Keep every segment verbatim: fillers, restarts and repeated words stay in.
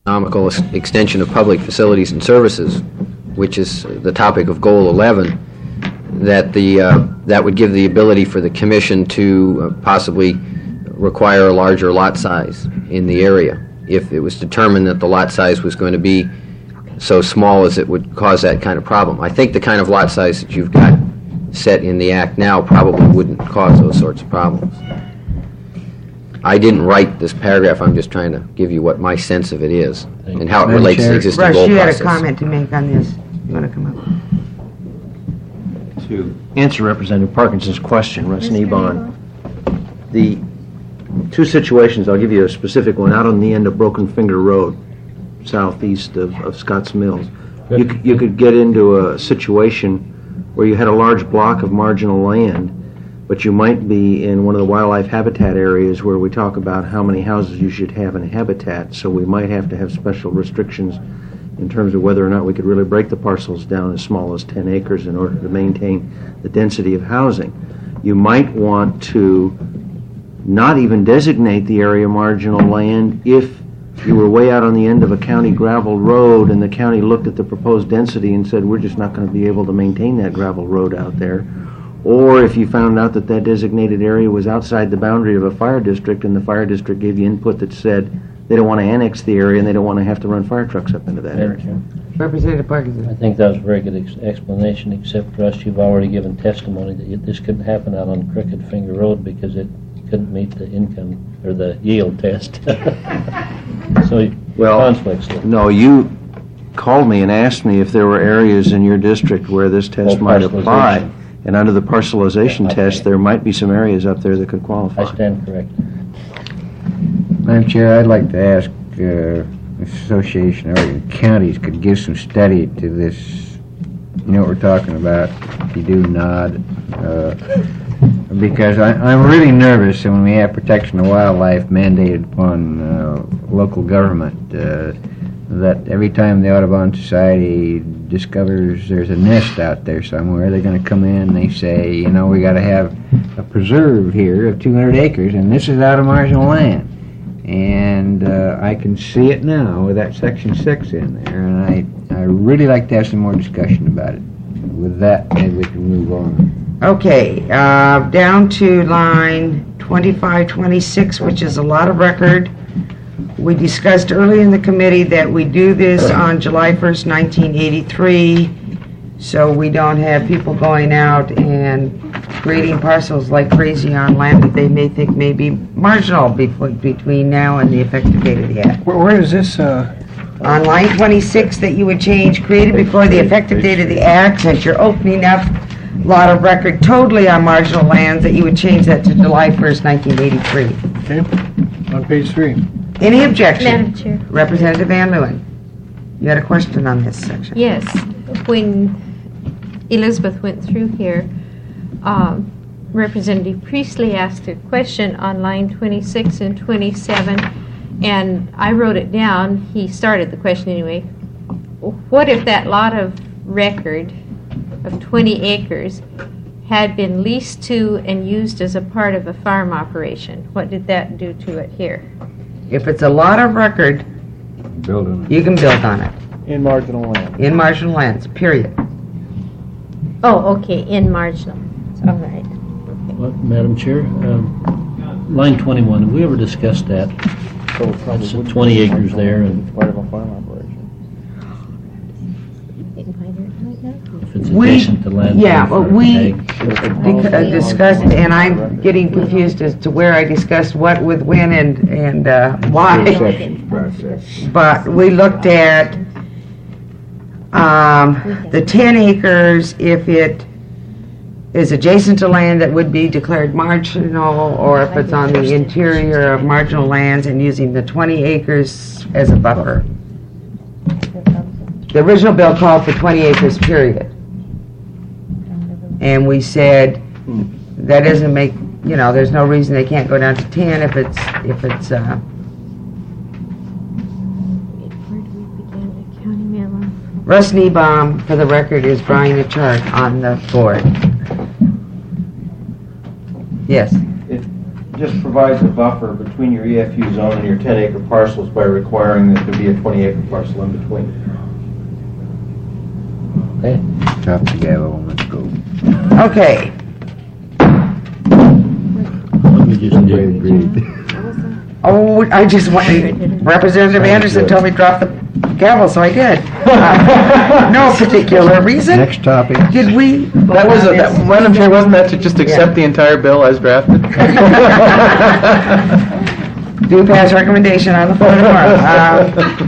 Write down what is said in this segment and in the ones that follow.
economical ex- extension of public facilities and services, which is the topic of Goal eleven, that the uh, that would give the ability for the Commission to uh, possibly require a larger lot size in the area if it was determined that the lot size was going to be so small as it would cause that kind of problem. I think the kind of lot size that you've got set in the Act now probably wouldn't cause those sorts of problems. I didn't write this paragraph. I'm just trying to give you what my sense of it is and how it Madam relates to Chair. the existing Russ, goal you had process. a comment to make on this. You want to come up? To answer Representative Parkinson's question, Russ Nebon, the two situations, I'll give you a specific one, out on the end of Broken Finger Road, southeast of, of Scotts Mills. You, c- you could get into a situation where you had a large block of marginal land, but you might be in one of the wildlife habitat areas where we talk about how many houses you should have in a habitat, so we might have to have special restrictions in terms of whether or not we could really break the parcels down as small as ten acres in order to maintain the density of housing. You might want to not even designate the area marginal land if you were way out on the end of a county gravel road and the county looked at the proposed density and said, we're just not going to be able to maintain that gravel road out there. Or if you found out that that designated area was outside the boundary of a fire district and the fire district gave you input that said they don't want to annex the area and they don't want to have to run fire trucks up into that area. Representative Parkinson. I think that was a very good ex- explanation, except for us, you've already given testimony that you- this couldn't happen out on Crooked Finger Road because it couldn't meet the income, or the yield test. So, Well, conflicts there. No, you called me and asked me if there were areas in your district where this test Oh, might apply. parcelization. And under the parcelization Yeah, test, okay. there might be some areas up there that could qualify. I stand corrected. Madam Chair, I'd like to ask uh, the Association of Oregon Counties could give some study to this. You know what we're talking about? If you do, nod. Uh, because I, I'm really nervous when we have protection of wildlife mandated upon uh, local government uh, that every time the Audubon Society discovers there's a nest out there somewhere, they're going to come in and they say, you know, we got to have a preserve here of two hundred acres, and this is out of marginal land. And uh, I can see it now with that section six in there, and I, I really like to have some more discussion about it. With that, maybe we can move on. Okay, uh, down to line twenty-five twenty-six, which is a lot of record. We discussed early in the committee that we do this on July first, nineteen eighty-three, so we don't have people going out and grading parcels like crazy on land that they may think may be marginal before, between now and the effective date of the act. Where, where is this, uh, On line twenty-six, that you would change created before the effective date of the act, since you're opening up a lot of record totally on marginal lands, that you would change that to July first, nineteen eighty-three. okay, on page three? Any objection? Madam Chair. Representative Van Leeuwen, you had a question on this section. Yes, when Elizabeth went through here, um, Representative Priestley asked a question on line twenty-six and twenty-seven, and I wrote it down. He started the question anyway. What if that lot of record of twenty acres had been leased to and used as a part of a farm operation? What did that do to it here? If it's a lot of record, Build on it. you can build on it, In marginal land. in marginal lands, period. Oh, okay, in marginal. All right. Well, Madam Chair, um, line twenty-one, have we ever discussed that? So it probably That's wouldn't twenty be acres marginal there, land and- if it's part of a farm operation. If it's We- adjacent to land. yeah, for but we- ag. Dic- uh, Discussed, and I'm getting confused as to where I discussed what with when and, and uh, why. Exception process. But we looked at um, the ten acres, if it is adjacent to land that would be declared marginal, or if it's on the interior of marginal lands, and using the twenty acres as a buffer. The original bill called for twenty acres, period. And we said, that doesn't make, you know, there's no reason they can't go down to ten if it's, if it's, uh, Where do we begin? The county memo. Russ Niebaum, for the record, is drawing a chart on the board. Yes. just provides a buffer between your E F U zone and your ten acre parcels by requiring that there be a twenty acre parcel in between. Okay. Drop the gavel and let's go. Okay. Let me just Everybody dig. agreed. Oh, I just wanted, Representative Anderson told me to drop the gavel, so I did. Uh, No particular reason. Next topic. Did we? That was, a- that, Madam Chair, wasn't that to just accept the entire bill as drafted? Do pass recommendation on the floor tomorrow.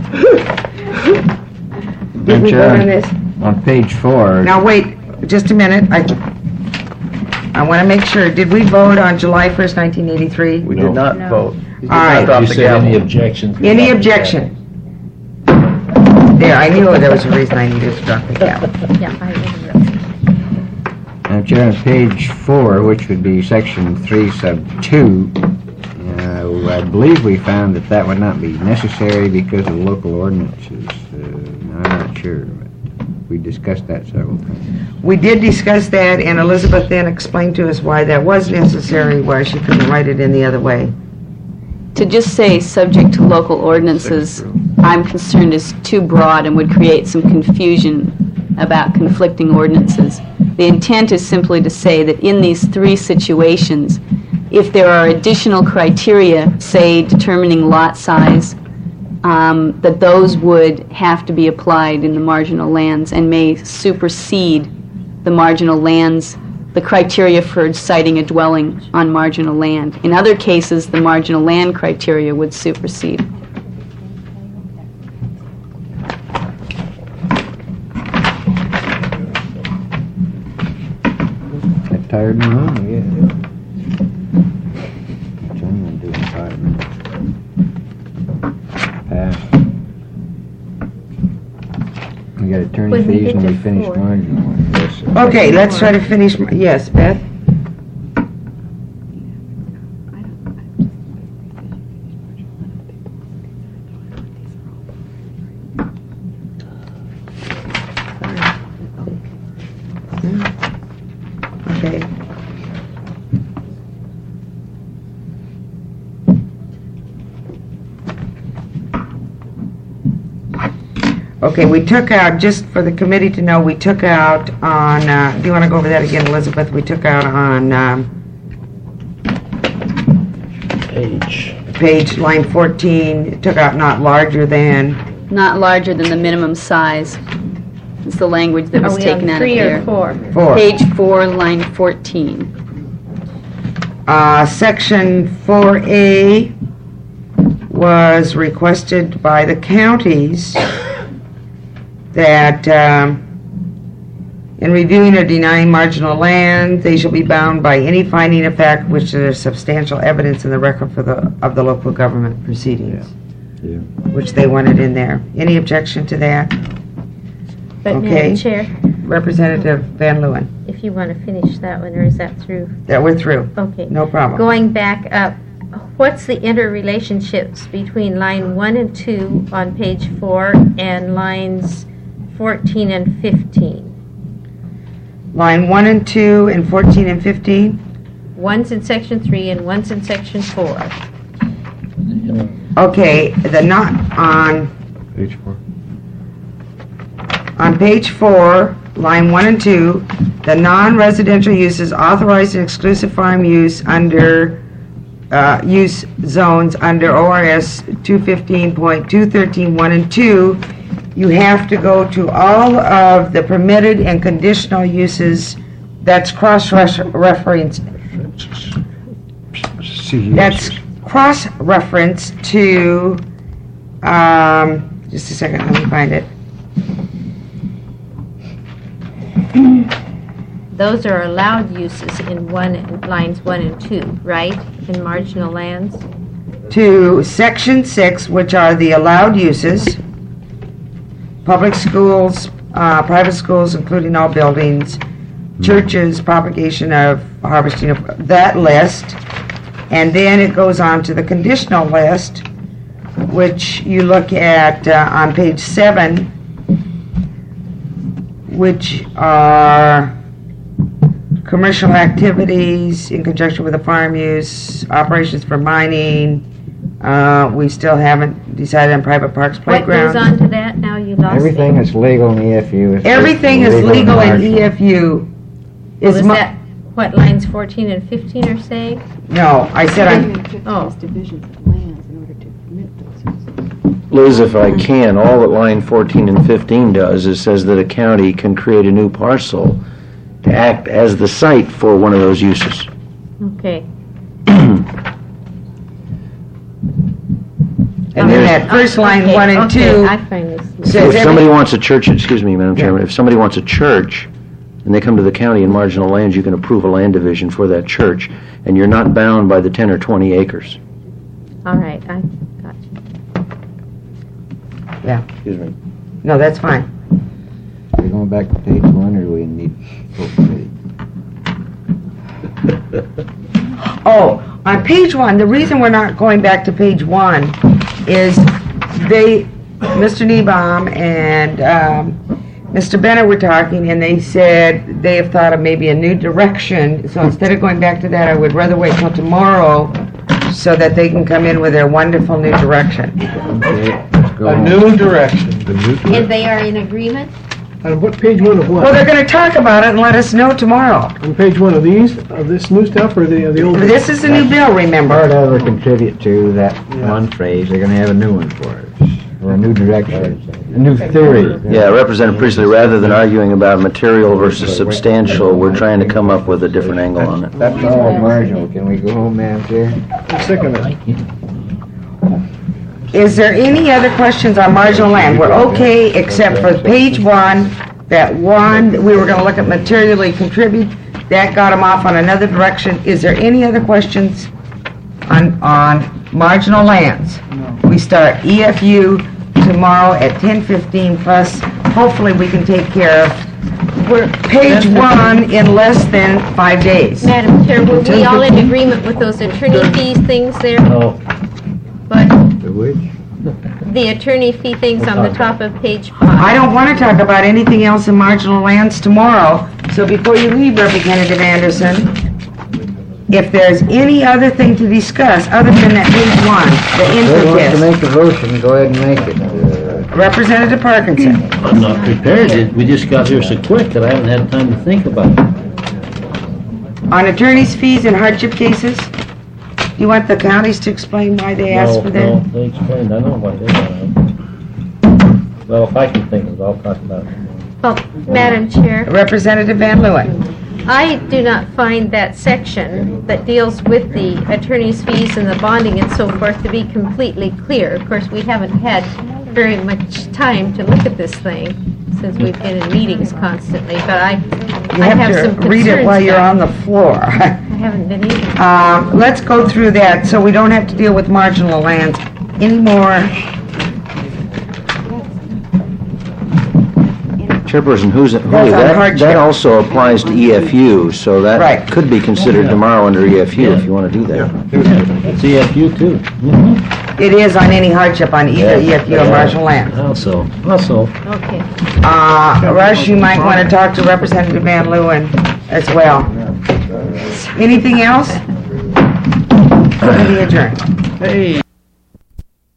Um, Did we vote on this? On page four, Now, wait, just a minute. I, I want to make sure. Did we vote on July first, nineteen eighty-three? We did not vote. You did All not right. drop You the said any gavel. objections? Any objection? There, I knew there was a reason I needed to drop the gavel. Yeah, I interrupted. Madam Chair, on page four, which would be section three, sub two, uh, I believe we found that that would not be necessary because of local ordinances. Uh, I'm not sure, but we discussed that several times. We did discuss that, and Elizabeth then explained to us why that was necessary, why she couldn't write it in the other way. To just say subject to local ordinances, I'm concerned is too broad and would create some confusion about conflicting ordinances. The intent is simply to say that in these three situations, if there are additional criteria, say determining lot size, um, that those would have to be applied in the marginal lands and may supersede the marginal lands, the criteria for citing a dwelling on marginal land. In other cases, the marginal land criteria would supersede. That tired me out, yeah. Which I'm gonna do in five minutes. Pass. We got attorney When we fees get and we to finished four. marginal ones. Yes, sir. Okay, let's try to finish, my- yes, Beth? Okay. Okay, we took out, just for the committee to know, we took out on, uh, do you want to go over that again, Elizabeth? We took out on um, Page. page, line fourteen, took out not larger than, Not larger than the minimum size. It's the language that Are was we taken on out of three or here. four? four. Page four, line fourteen. Uh, Section four A was requested by the counties that um, in reviewing or denying marginal land, they shall be bound by any finding of fact which there is substantial evidence in the record for the, of the local government proceedings, Yeah. which they wanted in there. Any objection to that? But Okay. Madam Chair, Representative Van Leeuwen, if you want to finish that one, or is that through? that we're through. Okay. No problem. Going back up, what's the interrelationships between line one and two on page four and lines fourteen and fifteen? Line one and two and fourteen and fifteen? One's in section three and one's in section four. You know, Okay, the not on, Page four. on page four, line one and two, the non-residential uses authorized in exclusive farm use under, uh, use zones under O R S two fifteen point two thirteen one and two, you have to go to all of the permitted and conditional uses, that's cross-referenced, See, that's cross-referenced to, um, just a second, let me find it. Those are allowed uses in one, lines one and two, right? In marginal lands? To section six, which are the allowed uses, public schools, uh, private schools, including all buildings, churches, propagation of harvesting of that list, and then it goes on to the conditional list, which you look at uh, on page seven, which are commercial activities in conjunction with the farm use, operations for mining. Uh, we still haven't decided on private parks, What goes playgrounds. on to that? Now you lost me. Everything that's legal in E F U is... Everything is legal in martial. E F U. Was Is mo- that what lines fourteen and fifteen are saying? No, I said I'm, Oh. divisions of lands in order to permit those uses. Liz, if I can, all that line fourteen and fifteen does is says that a county can create a new parcel to act as the site for one of those uses. Okay. and then that first line, Okay, one and okay, two, I find this. says If somebody every, wants a church, excuse me, Madam Chairman, if somebody wants a church, and they come to the county in marginal lands, you can approve a land division for that church, and you're not bound by the ten or twenty acres. All right, I got you. Excuse me. no, that's fine. Are we going back to page one, or do we need full page? Oh, on page one, the reason we're not going back to page one is they, Mister Niebaum and um, Mister Bennett were talking, and they said they have thought of maybe a new direction. So instead of going back to that, I would rather wait till tomorrow so that they can come in with their wonderful new direction. Okay, let's go A on. new direction. And they are in agreement? On what, page one of Well, what? they're going to talk about it and let us know tomorrow. On page one of these, of this new stuff, or the, of the old? This is a new bill, remember? Part of or contribute to that one phrase, they're gonna have a new one for us, or a new direction, a new theory. Yeah, Representative Priestley, rather than arguing about material versus substantial, we're trying to come up with a different angle on it. That's all marginal. Can we go home, Madam Chair? Second it. Is there any other questions on marginal land? We're okay, except for page one, that one, we were gonna look at materially contribute, that got them off on another direction. Is there any other questions on, on marginal lands? We start E F U tomorrow at ten fifteen plus, hopefully we can take care of we're page one in less than five days. Madam Chair, were we all in agreement with those attorney fees things there? No, But The which? the attorney fee things on the top of page I five. don't want to talk about anything else in marginal lands tomorrow, so before you leave, Representative Anderson, if there's any other thing to discuss other than that page one, the Who wants to info make the motion, go ahead and make it. Uh, test, Representative Parkinson. I'm not prepared. It- We just got here so quick that I haven't had time to think about it. On attorney's fees in hardship cases, do you want the counties to explain why they asked No, for no, that? they explained, I know what they want. Well, if I can think of it, I'll talk about it. Well, Madam Chair, Representative Van Leeuwen. I do not find that section that deals with the attorney's fees and the bonding and so forth to be completely clear. Of course, we haven't had very much time to look at this thing since we've been in meetings constantly, but I, You I have have some to read it while concerns you're about- on the floor. I haven't been able. Um, Let's go through that, so we don't have to deal with marginal lands anymore. Chairperson, who's, who, That's on that, hardship. that also applies to E F U, so Right. that could be considered tomorrow under E F U if you want to do that. It's E F U too. It is on any hardship on either E F U or marginal land. Also, also, Okay. Uh, Rush, you might want to talk to Representative Van Leeuwen as well. Anything else? Meeting adjourned. Hey.